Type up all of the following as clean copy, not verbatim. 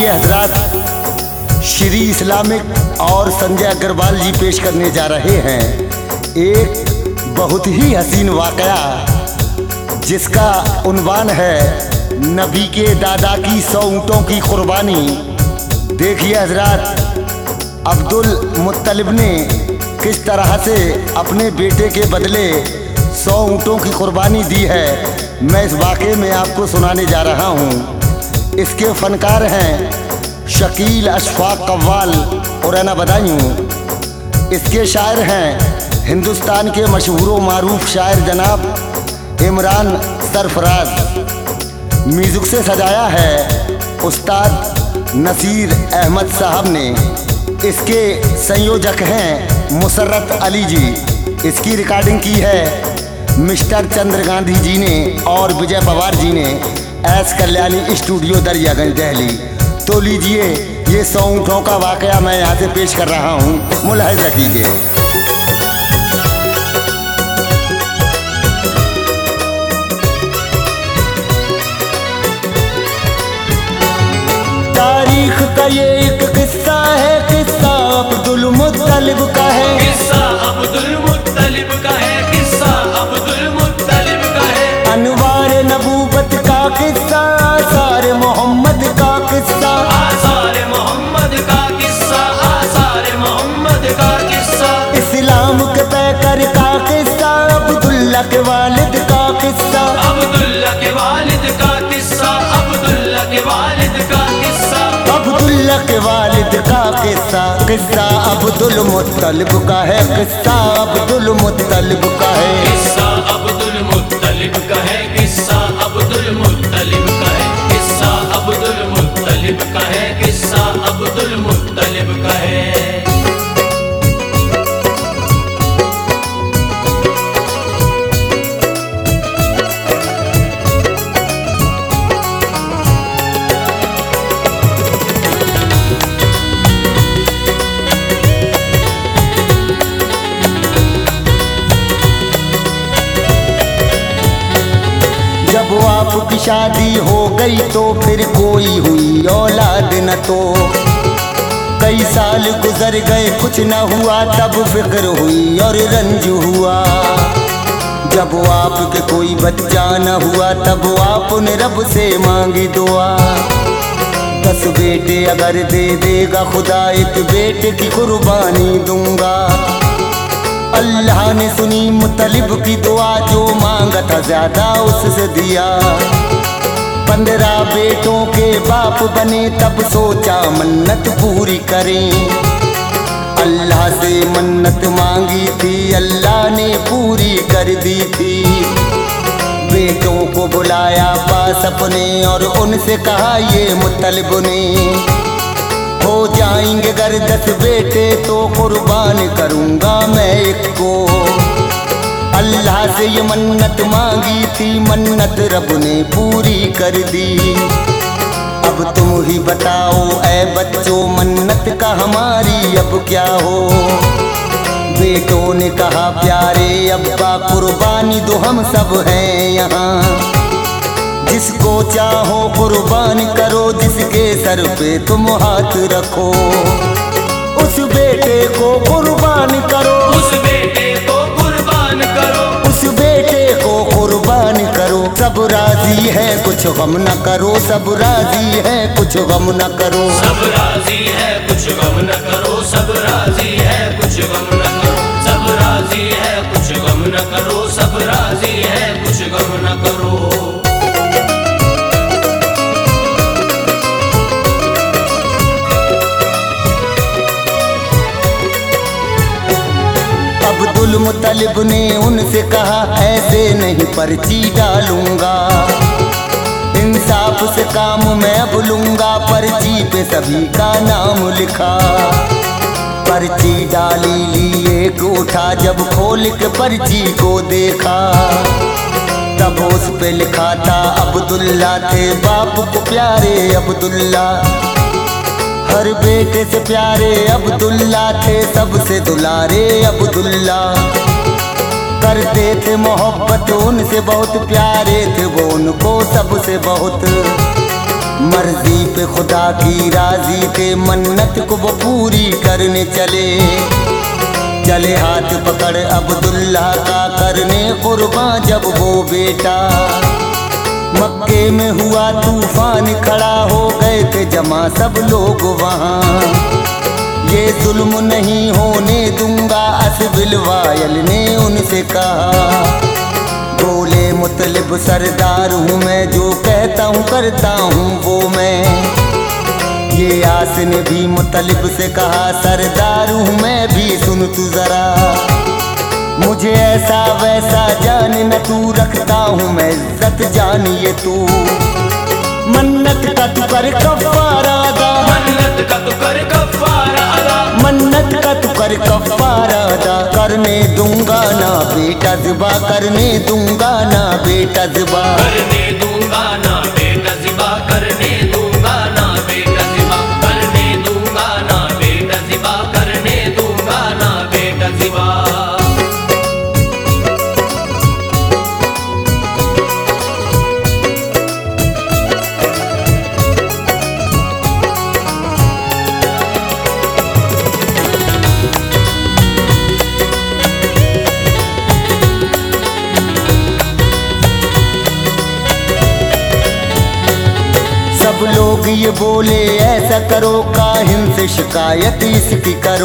ये हजरात श्री इस्लामिक और संजय अग्रवाल जी पेश करने जा रहे हैं एक बहुत ही हसीन वाकया जिसका उन्वान है नबी के दादा की 100 ऊँटों की कुर्बानी। देखिए हजरात, अब्दुल मुत्तलिब ने किस तरह से अपने बेटे के बदले 100 ऊँटों की कुर्बानी दी है, मैं इस वाक़े में आपको सुनाने जा रहा हूँ। इसके फनकार हैं शकील अशफाक कव्वाल और अना बदायूं। इसके शायर हैं हिंदुस्तान के मशहूर मारूफ शायर जनाब इमरान सरफराज। म्यूज़िक से सजाया है उस्ताद नसीर अहमद साहब ने। इसके संयोजक हैं मुसर्रत अली जी। इसकी रिकॉर्डिंग की है मिस्टर चंद्र गांधी जी ने और विजय पवार जी ने एस कल्याणी स्टूडियो दरियागंज दिल्ली। तो लीजिए ये 100 ऊँटों का वाकया मैं यहाँ से पेश कर रहा हूँ, मुलाहिज़ा कीजिए। तारीख का ये एक किस्सा है, किस्सा अब्दुल मुत्तलिब का है, किस्सा अब्दुल मुत्तलिब का है, किस्सा अब्दुल मुत्तलिब का है। अनवार नबूवत का किस्सा, आसार मोहम्मद का किस्सा, आसार मोहम्मद का किस्सा, आसार मोहम्मद का किस्सा। इस्लाम के पैकर का किस्सा, अब्दुल्ला के वालिद का किस्सा, अब्दुल्ला के वालिद का किस्सा, अब्दुल्ला के वालिद का किस्सा, अब्दुल्ला के वालिद का किस्सा। किस्सा अब्दुल मुत्तलिब का है, किस्सा अब्दुल मुत्तलिब का है, किस्सा अब्दुल मुत्तलिब का है, किस्सा अब्दुल मुत्तलिब का है, किस्सा अब्दुल मुत्तलिब का है, किस्सा अब्दुल मुत्तलिब का है। जब आपकी शादी हो गई तो फिर कोई हुई औलाद न तो। कई साल गुजर गए कुछ न हुआ, तब फिक्र हुई और रंज हुआ। जब आपके कोई बच्चा न हुआ तब आपने रब से मांगी दुआ। 10 बेटे अगर दे देगा खुदा, एक बेटे की कुर्बानी दूंगा। अल्लाह ने सुनी मुत्तलिब की दुआ, जो मांगा था ज्यादा उससे दिया। 15 बेटों के बाप बने तब सोचा मन्नत पूरी करें। अल्लाह से मन्नत मांगी थी, अल्लाह ने पूरी कर दी थी। बेटों को बुलाया पास अपने और उनसे कहा ये मुत्तलिब ने, हो जाएंगे अगर 10 बेटे तो कुर्बान करूंगा मैं एक को। अल्लाह से ये मन्नत मांगी थी, मन्नत रब ने पूरी कर दी। अब तुम ही बताओ ऐ बच्चों, मन्नत का हमारी अब क्या हो। बेटों ने कहा प्यारे अब्बा, कुर्बानी दो हम सब हैं यहाँ। जिसको चाहो कुर्बान करो, जिसके सर पे तुम हाथ रखो। उस बेटे को कुर्बान करो, उस बेटे को कुर्बान करो, उस बेटे को कुर्बान करो। सब राजी है कुछ गम न करो, सब राजी है कुछ गम न करो। सब राजी है कुछ गम न करो, सब राजी है कुछ गम न करो, सब राजी है कुछ गम न करो, सब राजी है कुछ गम न करो। अब्दुल मुत्तलिब ने उनसे कहा ऐसे नहीं पर्ची डालूंगा। इंसाफ से काम मैं अब लूंगा। पर्ची पे सभी का नाम लिखा। पर्ची डाली ली एक उठा, जब खोल के पर्ची को देखा तब उस पे लिखा था अब्दुल्ला थे बाप को प्यारे अब्दुल्ला। हर बेटे से प्यारे अब्दुल्ला थे, सबसे दुलारे अब्दुल्ला। करते थे मोहब्बत उनसे बहुत, प्यारे थे वो उनको सबसे बहुत। मर्जी पे खुदा की राजी थे, मन्नत को वो पूरी करने चले। चले हाथ पकड़ अब्दुल्ला का करने कुर्बान जब वो बेटा। मक्के में हुआ तूफान, खड़ा हो गए थे जमा सब लोग वहाँ। ये जुल्म नहीं होने दूंगा, असबिल वायल ने उनसे कहा। बोले मुतलिब सरदार हूँ मैं, जो कहता हूँ करता हूँ वो मैं। ये आस ने भी मुतलिब से कहा, सरदार हूँ मैं भी सुन तू जरा। मुझे ऐसा वैसा जान न तू, रखता हूँ मैं इज्जत जानिए तू। मन्नत का तू कर कफ़ारा अदा, मन्नत का तू कर कफ़ारा अदा, मन्नत का तू कर कफ़ारा अदा। करने दूंगा ना बेटा ज़िबा, करने दूंगा ना बेटा ज़िबा, करने दूंगा ना बेटा ज़िबा, करने दूंगा ना बेटा ज़िबा, करने दूंगा ना बेटा ज़िबा, करने दूंगा ना बेटा ज़िबा। सब लोग ये बोले ऐसा करो, काहिन से शिकायत इसकी करो,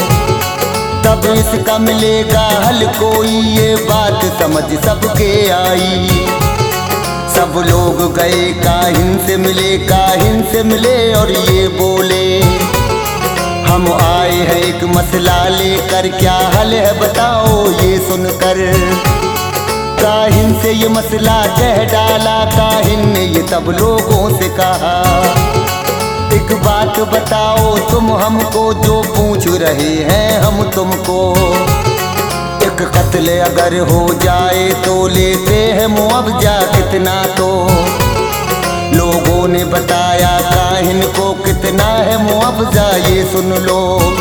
तब इसका मिलेगा हल कोई। ये बात समझ सबके आई। सब लोग गए काहिन से मिले, काहिन से मिले और ये बोले, हम आए हैं एक मसला लेकर, क्या हल है बताओ ये सुनकर। काहिन से ये मसला कह डाला, काहिन ने ये सब लोगों से कहा। एक बात बताओ तुम हमको, जो पूछ रहे हैं हम तुमको। एक कत्ल अगर हो जाए तो लेते हैं मुआवजा कितना तो। लोगों ने बताया काहिन को कितना है मुआवजा ये सुन लो।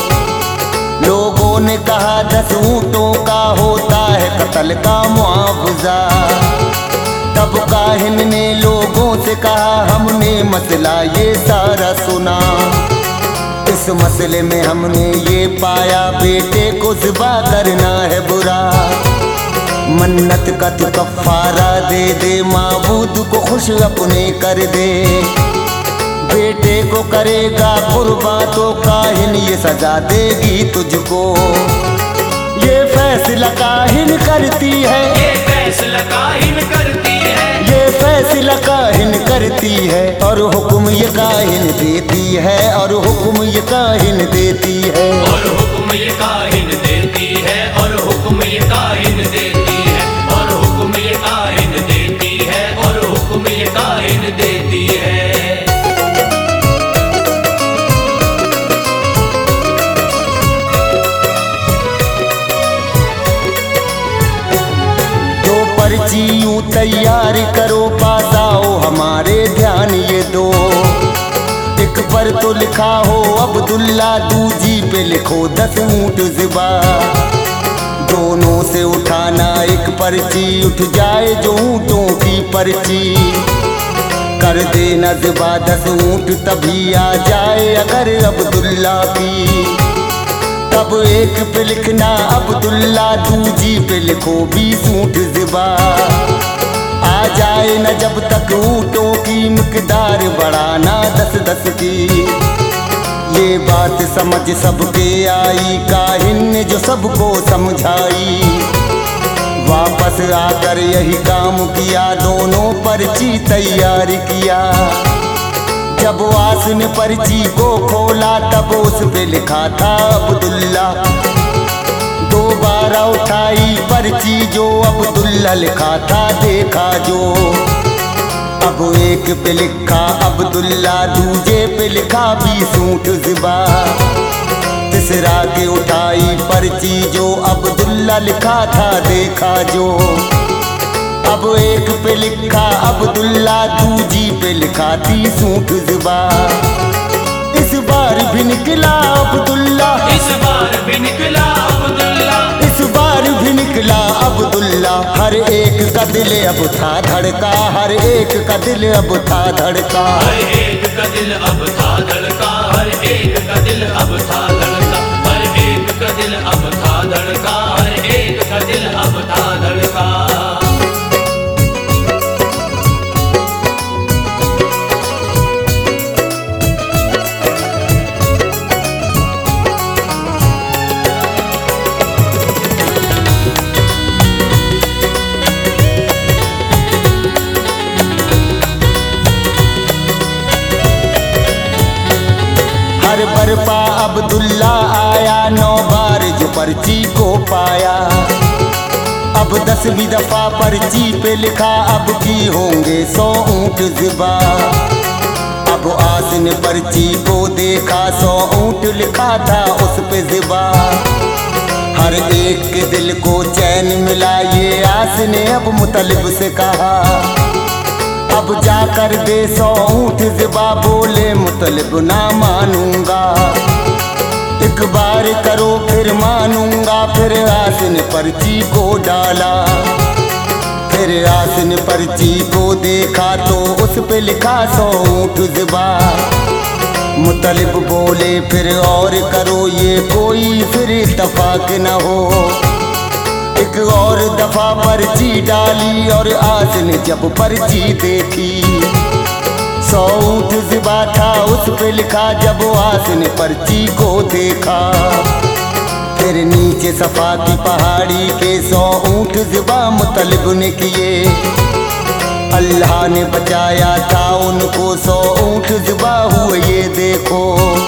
लोगों ने कहा 10 ऊँटों का होता है कत्ल का मुआवजा। तब काहिन ने लोगों से कहा, हमने मसला ये सारा सुना। इस मसले में हमने ये पाया, बेटे को ज़िबा करना है बुरा। मन्नत का तू कफ़ारा दे दे, माबूद को खुश अपने कर दे। बेटे को करेगा कुर्बान तो काहिन ये सजा देगी तुझको। ये फैसला काहिन करती है, ये फैसला काहिन करती है, ये फैसला काहिन करती है। और हुक्म ये काहिन देती है, और हुक्म ये काहिन देती है, और हुक्म ये काहिन देती है, और हुक्म ये काहिन देती है, और हुक्म ये काहिन देती है, और हुक्म ये काहिन देती है। पर्ची यूं तैयार करो, पास आओ हमारे ध्यान ये दो। एक पर तो लिखा हो अब्दुल्ला, दूजी पे लिखो 10 ऊँट ज़िबा। दोनों से उठाना एक पर्ची, उठ जाए जो ऊँटों की पर्ची। कर देना ज़िबा 10 ऊँट, तभी आ जाए अगर अब्दुल्ला की। तब एक पे लिखना अब्दुल्ला, दूजी पे लिखो 20 ऊँट ज़िबा। आ जाए न जब तक ऊँटों की मिक़दार बढ़ाना 10-10 की। ये बात समझ सबके आई, काहिन ने जो सबको समझाई। वापस आकर यही काम किया, दोनों पर्ची तैयार किया। जब आस ने पर्ची को खोला, तब उस पे लिखा था अब्दुल्ला। दोबारा उठाई पर्ची, जो अब्दुल्ला लिखा था देखा जो। अब एक पे लिखा अब्दुल्ला, दूजे पे लिखा 20 ऊँट ज़िबा। तीसरा के उठाई पर्ची, जो अब्दुल्ला लिखा था देखा जो। अब एक पे लिखा अब्दुल्ला, दूजी पे लिखा 30 ऊँट ज़िबा। इस बार भी निकला अब्दुल्ला, इस बार भी निकला अब्दुल्ला, इस बार भी निकला अब्दुल्ला। हर एक का दिल अब था धड़का, हर एक का दिल अब था धड़का। हर एक का दिल अब था धड़का, हर एक का दिल अब था धड़का, हर एक का दिल अब था धड़का, हर एक का दिल अब था धड़का। हर बरपा अब्दुल्ला आया, 9 बार जो पर्ची को पाया। अब 10वीं दफा पर्ची पे लिखा, अब की होंगे 100 ऊंट ज़िबा। अब आस ने पर्ची को देखा, 100 ऊंट लिखा था उस पे ज़िबा। हर एक के दिल को चैन मिला, ये आस ने अब मुतलिब से कहा। अब जाकर दे 100 ऊंट ज़िबा, बोले मुतलिब ना मानूंगा। एक बार करो फिर मानूंगा। फिर आस ने पर्ची को डाला, फिर आस ने पर्ची को देखा तो उस पे लिखा 100 ऊंट ज़िबा। मुतलिब बोले फिर और करो, ये कोई फिर इत्तफाक न हो। एक और दफा पर्ची डाली और आस ने जब पर्ची देखी, 100 ऊंट ज़िबा था उस पे लिखा। जब आस ने पर्ची को देखा, फिर नीचे सफा की पहाड़ी के 100 ऊंट ज़िबा मुतलिब ने किए। अल्लाह ने बचाया था उनको, 100 ऊंट ज़िबा हुए ये देखो।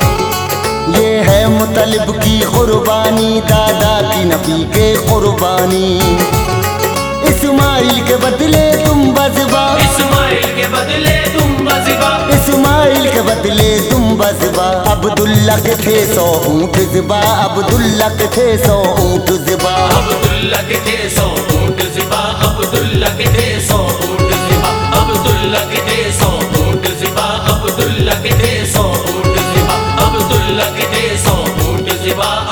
ये है मुतलिब की कुर्बानी, दादा की नबी के कुर्बानी। इस्माइल के बदले तुम बज़िबा, इस्माइल के बदले तुम बज़िबा, इस्माइल के बदले तुम बज़िबा। अब्दुल्ला के थे 100 ऊंट ज़िबा, अब्दुल्ला के थे 100 ऊंट ज़िबा। अब्दुल्ला के थे 100 ऊंट ज़िबा, अब्दुल्ला के थे 100 ऊंट ज़िबा, अब्दुल्ला के थे 100 ऊंट ज़िबा, अब्दुल्ला के थे 100 ऊंट ज़िबा, अब्दुल्ला के थे 100 ऊंट ज़िबा।